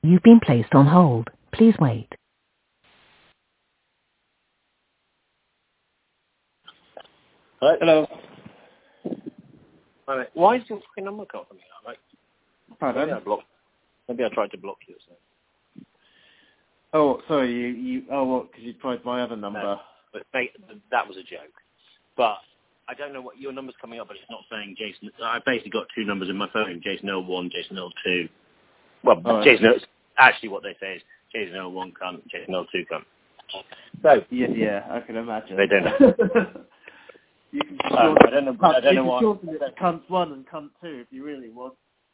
You've been placed on hold. Please wait. Hello. Hi, mate. Why is your fucking number not coming out, mate? Pardon? Maybe I tried to block you or something. Oh, sorry. You. Oh, what? Because you tried my other number. No, but mate, that was a joke. But I don't know what your number's coming up, but it's not saying Jason. I basically got two numbers in my phone: Jason 01, Jason 02. Well, right. Jason. Actually, what they say is Jason 01 cunt, Jason 02 cunt. So yeah, I can imagine. They don't know. You can I don't know. I don't know why. Shorten it to cunt 1 and cunt 2 if you really want.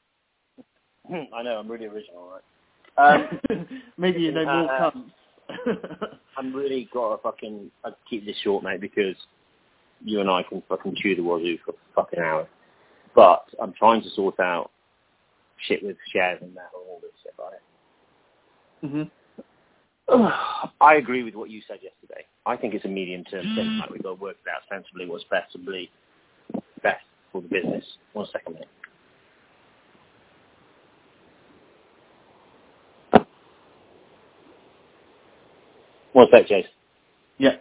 I know. I'm really original, right? Maybe you know more cunts. I'm really got to fucking keep this short, mate, because you and I can fucking chew the wazoo for fucking hours. But I'm trying to sort out shit with shares and that and all this shit, right? Mhm. I agree with what you said yesterday. I think it's a medium-term thing. Like we've got to work it out sensibly what's best for the business. 1 second, mate. One sec, Jason. Yeah.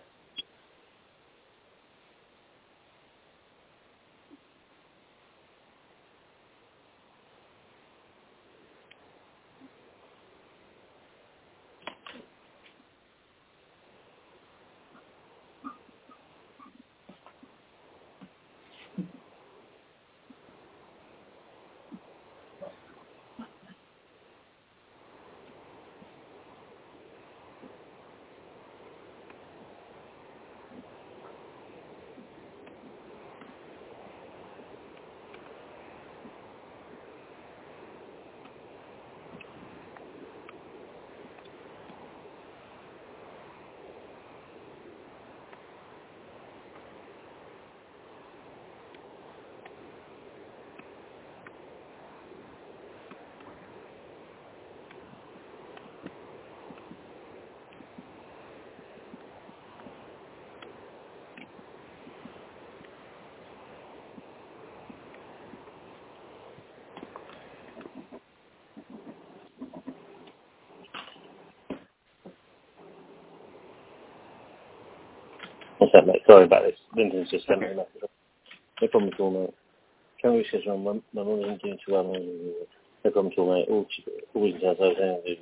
What's that, mate? Sorry about this. Lyndon's just sent me a message. No problem at all, mate. Can we just run my mum isn't doing too well? No problem at all, mate. Always has those things.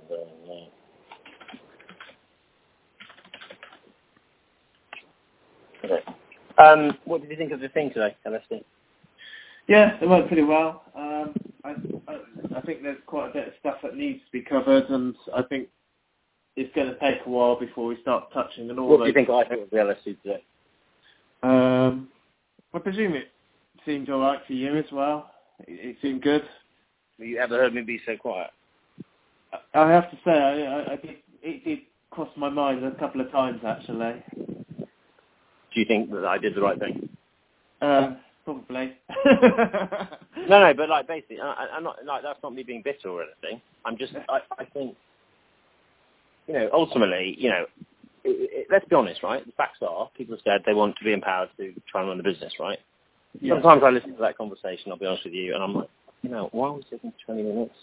Okay. What did you think of the thing today, LSD? Yeah, it went pretty well. I think there's quite a bit of stuff that needs to be covered, and I think it's going to take a while before we start touching on all What those. do you think I think of the LSD today? I presume it seemed all right for you as well. It seemed good. Have you ever heard me be so quiet? I have to say, it did cross my mind a couple of times, actually. Do you think that I did the right thing? Probably. No, but like basically, I'm not like that's not me being bitter or anything. I'm just, I think, ultimately, let's be honest, right? The facts are, people have said they want to be empowered to try and run the business, right? Yeah. Sometimes I listen to that conversation, I'll be honest with you, and I'm like, why are we taking 20 minutes?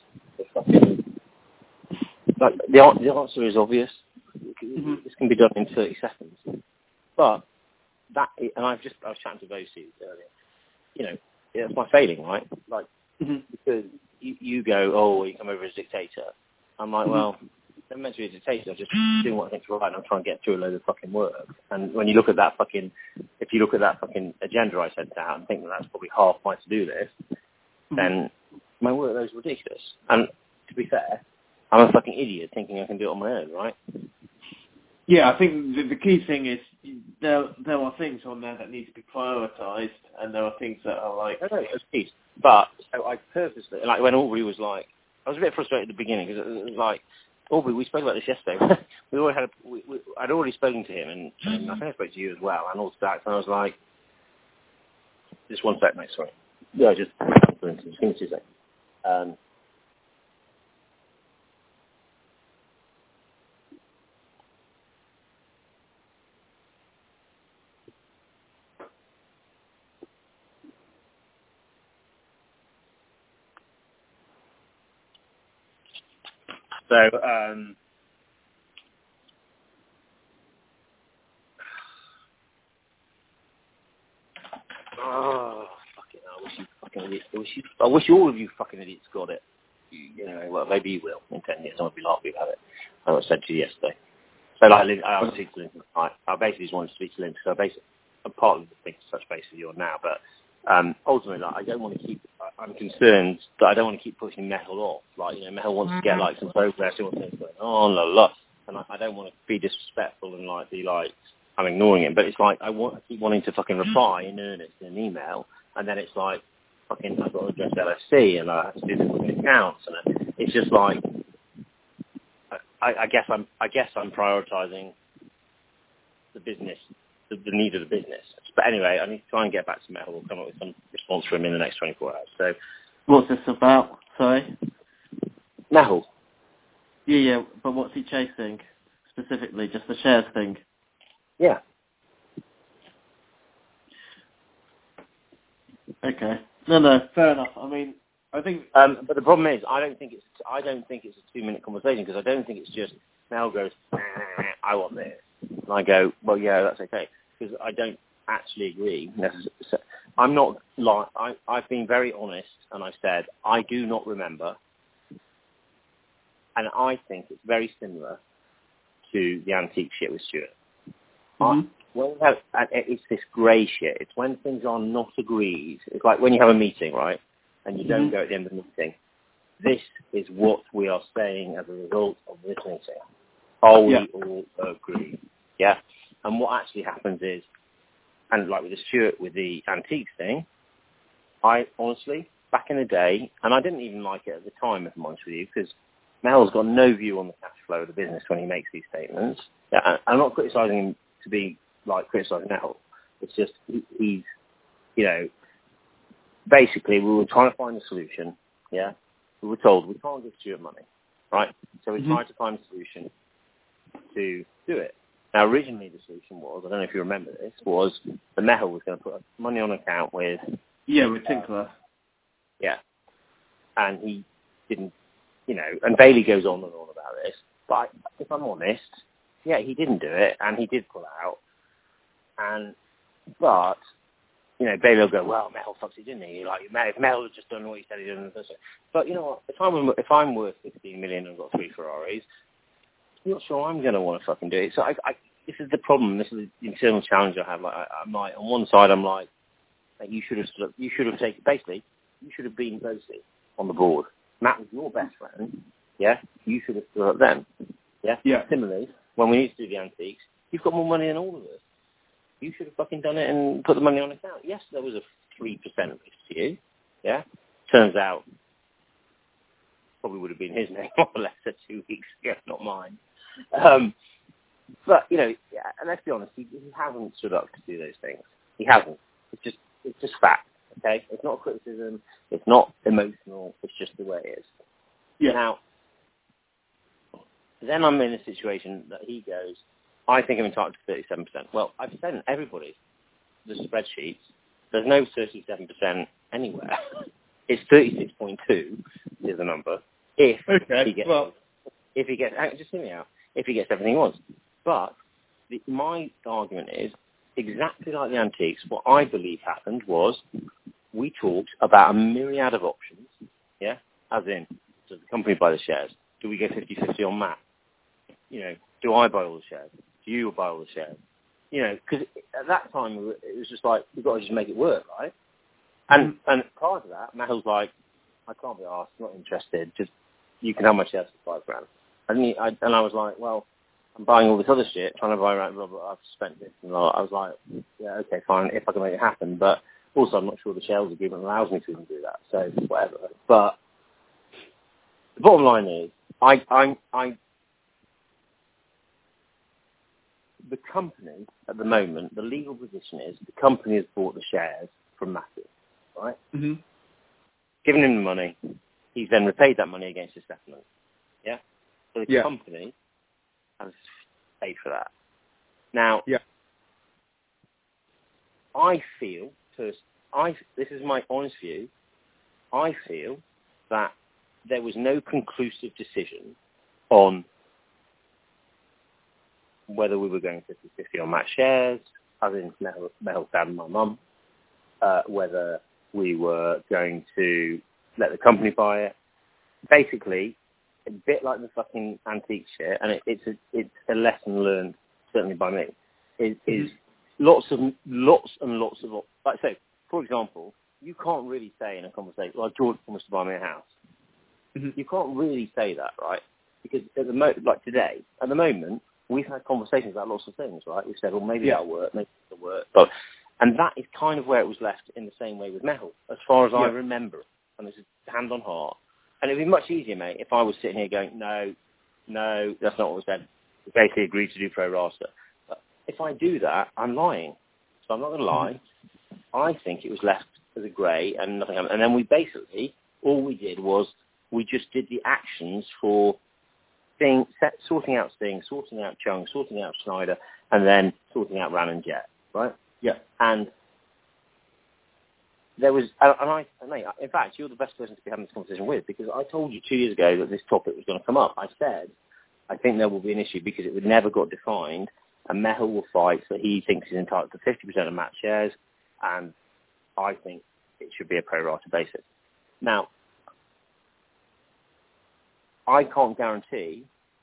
Like, the answer is obvious. Mm-hmm. This can be done in 30 seconds. But and I was chatting to Vosi earlier. It's my failing, right? Like, because you go, oh, you come over as dictator. I'm like, well, I'm meant to be a dictator. I'm just doing what I think's right, and I'm trying to get through a load of fucking work. And when you look at that if you look at that fucking agenda I sent out and think that that's probably half my to-do list, then my workload's ridiculous. And to be fair, I'm a fucking idiot thinking I can do it on my own, right? Yeah, I think the key thing is there are things on there that need to be prioritised, and there are things that are like... No, it's peace. But so I purposely, like when Aubrey was like, I was a bit frustrated at the beginning because it was like, Aubrey, we spoke about this yesterday. I'd already spoken to him, and I think I spoke to you as well, and all that. And I was like, just 1 sec, mate. Sorry. Yeah, just for instance, give me 2 seconds. So, oh, fucking hell, I wish you fucking idiots, I wish all of you fucking idiots got it. You know, well, maybe you will in 10 years. I'll be laughing about it. I said to you yesterday. So, like, I was speaking to Lynn. I basically just wanted to speak to Lynn, so I'm partly thinking to touch base with you on now, but ultimately, like, I don't want to keep. I'm concerned that I don't want to keep pushing Metal off. Like, you know, Metal wants to get like some progress. He wants things going on, and I don't want to be disrespectful and like be like I'm ignoring him. But it's like I keep wanting to fucking reply in earnest in an email, and then it's like fucking I've got to address LSC and I have to do this with the accounts, and it's just like I guess I'm prioritising the business. The need of the business. But anyway, I need to try and get back to Metal. We'll come up with some response for him in the next 24 hours. So, what's this about? Sorry? Metal. Yeah, but what's he chasing specifically? Just the shares thing? Yeah. Okay. No, fair enough. I mean, I think. But the problem is, I don't think it's a 2-minute conversation because I don't think it's just Mel goes, I want this, and I go, well, yeah, that's okay. Because I don't actually agree. I'm not like I've been very honest, and I've said I do not remember, and I think it's very similar to the antique shit with Stuart. It's this grey shit. It's when things are not agreed. It's like when you have a meeting, right, and you don't go at the end of the meeting. This is what we are saying as a result of this meeting. Are we all agree? Yeah. And what actually happens is, and like with the Stuart, with the antiques thing, I honestly, back in the day, and I didn't even like it at the time, if I'm honest with you, because Mel's got no view on the cash flow of the business when he makes these statements. Yeah, I'm not criticising him to be like criticising Mel. It's just he's, you know, basically we were trying to find a solution. Yeah, we were told we can't give Stuart money, right? So we tried to find a solution to do it. Now, originally the solution was, I don't know if you remember this, was the Metal was going to put money on account with... Yeah, with Tinkler. Yeah. And he didn't, you know, and Bailey goes on and on about this, but if I'm honest, yeah, he didn't do it, and he did pull out. But, you know, Bailey will go, well, Metal fucks it, didn't he? Like, if Metal had just done what he said he did in the first place. But, you know what, if I'm worth 16 million and got 3 Ferraris, I'm not sure I'm going to want to fucking do it. So this is the problem. This is the internal challenge I have. Like, I'm like, on one side, I'm like, you should have taken, basically, you should have been Bosie on the board. Matt was your best friend. Yeah. You should have stood up then. Yeah. Yeah. Similarly, when we need to do the antiques, you've got more money than all of us. You should have fucking done it and put the money on account. Yes, there was a 3% risk to you. Yeah. Turns out, probably would have been his name more or less 2 weeks ago, not mine. But, you know, and let's be honest, he hasn't stood up to do those things. He hasn't. It's just fact, okay? It's not criticism. It's not emotional. It's just the way it is. Yeah. Now, then I'm in a situation that he goes, I think I'm entitled to 37%. Well, I've sent everybody the spreadsheets. There's no 37% anywhere. It's 36.2 is the number. If he gets, just hear me out. If he gets everything he wants. But my argument is exactly like the antiques. What I believe happened was we talked about a myriad of options. Yeah, as in, does the company buy the shares? Do we get 50-50 on Matt? You know, do I buy all the shares? Do you buy all the shares? You know, because at that time it was just like we've got to just make it work, right? And prior to that, Matt was like, I can't be asked, not interested. Just you can have my shares for $5,000. And I was like, well, I'm buying all this other shit, trying to buy around, blah, blah, I've spent this. And I was like, yeah, okay, fine, if I can make it happen. But also, I'm not sure the shares agreement allows me to even do that. So whatever. But the bottom line is, the company at the moment, the legal position is the company has bought the shares from Matthew, right? Mm-hmm. Given him the money, he's then repaid that money against his settlement. Yeah? So the company has paid for that. Now, I feel, this is my honest view, I feel that there was no conclusive decision on whether we were going 50-50 on Matt shares, as in Mehl's dad and my mum, whether we were going to let the company buy it. Basically, a bit like the fucking antique shit, and it's a lesson learned, certainly by me, is lots and lots of, like I say, for example, you can't really say in a conversation, like, George promised to buy me a house. You can't really say that, right? Because at the like today, at the moment, we've had conversations about lots of things, right? We've said, well, maybe that'll work, maybe it'll work. And that is kind of where it was left in the same way with Mehl, as far as I remember it. And this is hand on heart. And it'd be much easier, mate, if I was sitting here going, no, that's not what we said. We basically agreed to do pro rata. But if I do that, I'm lying. So I'm not going to lie. I think it was left as a grey and nothing happened. And then we basically, all we did was we just did the actions for sorting out Sting, sorting out Chung, sorting out Schneider, and then sorting out Ran and Jet, right? Yeah. And there was, mate, in fact, you're the best person to be having this conversation with, because I told you 2 years ago that this topic was going to come up. I said, I think there will be an issue because it never got defined, and Mehl will fight that he thinks he's entitled to 50% of Matt shares, and I think it should be a pro rata basis. Now, I can't guarantee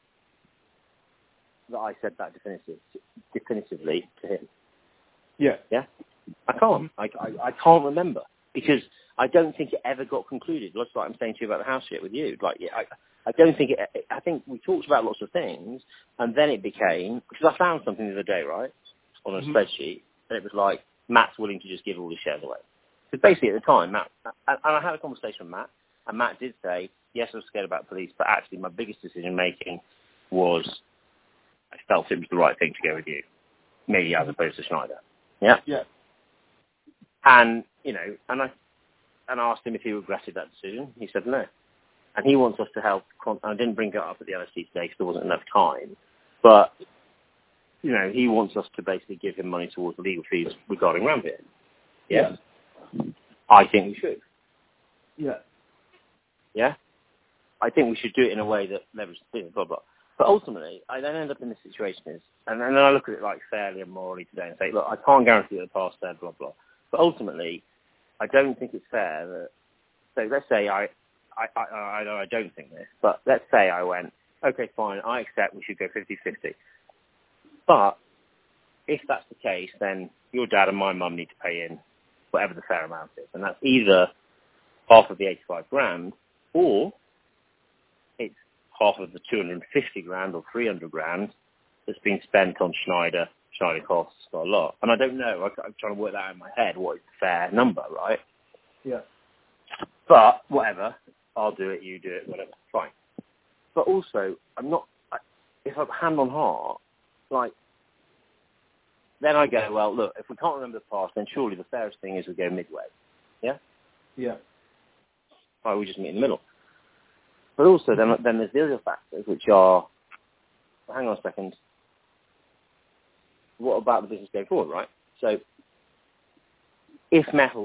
that I said that definitively to him. Yeah. Yeah? I can't. I can't remember because I don't think it ever got concluded. That's what I'm saying to you about the house shit with you. Like, I don't think it. I think we talked about lots of things, and then it became, because I found something the other day, right, on a spreadsheet, and it was like Matt's willing to just give all his shares away. Because basically at the time, Matt, and I had a conversation with Matt, and Matt did say, yes, I was scared about police, but actually my biggest decision making was I felt it was the right thing to go with you, me as opposed to Schneider. Yeah. Yeah. And and I asked him if he regretted that decision. He said no, and he wants us to help. I didn't bring it up at the LSC today because there wasn't enough time, but he wants us to basically give him money towards legal fees regarding Ramvir. Yeah. I think we should. Yeah. Yeah? I think we should do it in a way that leverages the business, blah, blah. But ultimately, I then end up in this situation and then I look at it like fairly and morally today and say, look, I can't guarantee that the past said, blah, blah. But ultimately, I don't think it's fair that, so let's say I don't think this, but let's say I went, okay, fine, I accept we should go 50-50. But if that's the case, then your dad and my mum need to pay in whatever the fair amount is. And that's either half of the 85 grand or it's half of the 250 grand or 300 grand that's been spent on Schneider costs a lot. And I don't know. I'm trying to work that out in my head. What is the fair number, right? Yeah. But whatever. I'll do it. You do it. Whatever. Fine. But also, if I'm hand on heart, like, then I go, well, look, if we can't remember the past, then surely the fairest thing is we go midway. Yeah? Yeah. Right, we just meet in the middle. But also, then there's the other factors, which are, well, hang on a second, what about the business going forward, right? So, if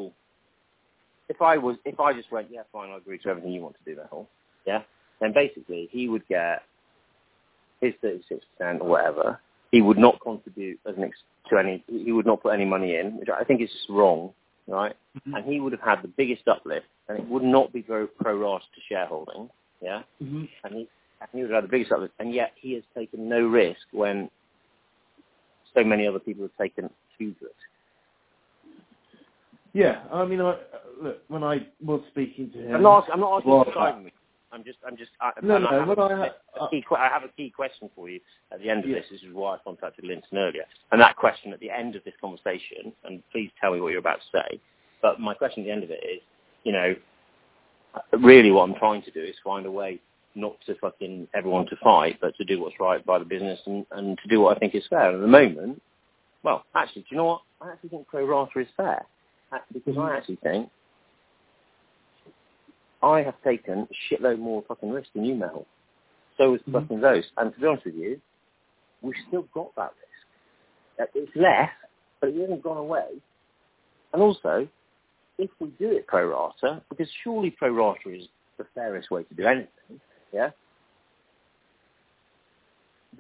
I just went, yeah, fine, I agree to everything you want to do, Mehl, yeah, then basically he would get his 36% or whatever. He would not contribute he would not put any money in, which I think is just wrong, right? Mm-hmm. And he would have had the biggest uplift, and it would not be very pro-rata to shareholding, yeah? Mm-hmm. And he would have had the biggest uplift, and yet he has taken no risk when so many other people have taken huge risk. Yeah, I mean, look, when I was speaking to him, I'm not asking you to side me. I have a key question for you at the end of this. This is why I contacted Linton earlier. And that question at the end of this conversation, and please tell me what you're about to say, but my question at the end of it is, really what I'm trying to do is find a way not to fucking everyone to fight, but to do what's right by the business and to do what I think is fair. And at the moment, well, actually, do you know what? I actually think pro rata is fair. Because I actually think I have taken a shitload more fucking risk than you, Mehl. So has fucking those. And to be honest with you, we've still got that risk. It's less, but it hasn't gone away. And also, if we do it pro rata, because surely pro rata is the fairest way to do anything, yeah?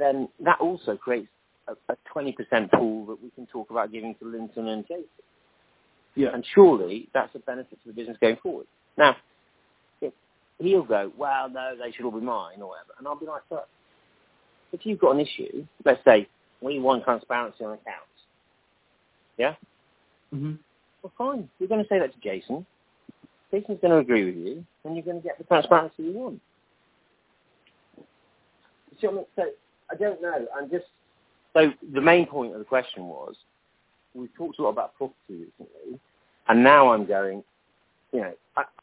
then that also creates a 20% pool that we can talk about giving to Linton and Jason. Yeah. And surely that's a benefit to the business going forward. Now, he'll go, well, no, they should all be mine or whatever. And I'll be like, but if you've got an issue, let's say we want transparency on accounts. Yeah? Mm-hmm. Well, fine. You're going to say that to Jason. Jason's going to agree with you, and you're going to get the transparency you want. You see what I mean? So, I don't know. So the main point of the question was, we've talked a lot about property recently, and now I'm going,